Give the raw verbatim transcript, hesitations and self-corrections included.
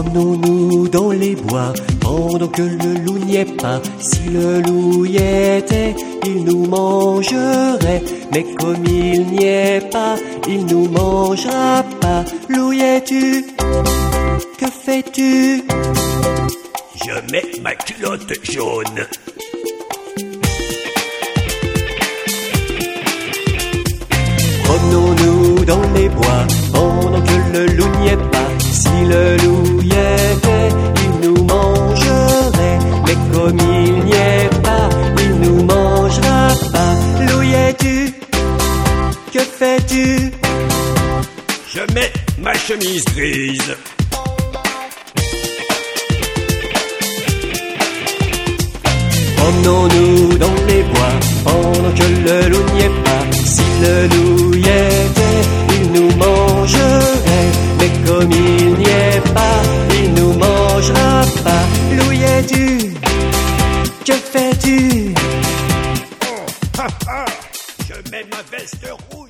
Promenons-nous dans les bois pendant que le loup n'y est pas. Si le loup y était, il nous mangerait. Mais comme il n'y est pas, il nous mangera pas. Loup y es-tu? Que fais-tu? Je mets ma culotte jaune. Promenons-nous dans les bois pendant que le loup n'y est pas. Si le loup y était, il nous mangerait. Mais comme il n'y est pas, il nous mangera pas. Loup y es-tu? Que fais-tu? Je mets ma chemise grise. Promenons-nous dans les bois pendant que le loup n'y est pas. Si le loup y était, il nous mangerait. Mais comme il n'y est pas, il nous mangera pas. Loup y es-tu? Que fais-tu? Oh, ha, ha, je mets ma veste rouge.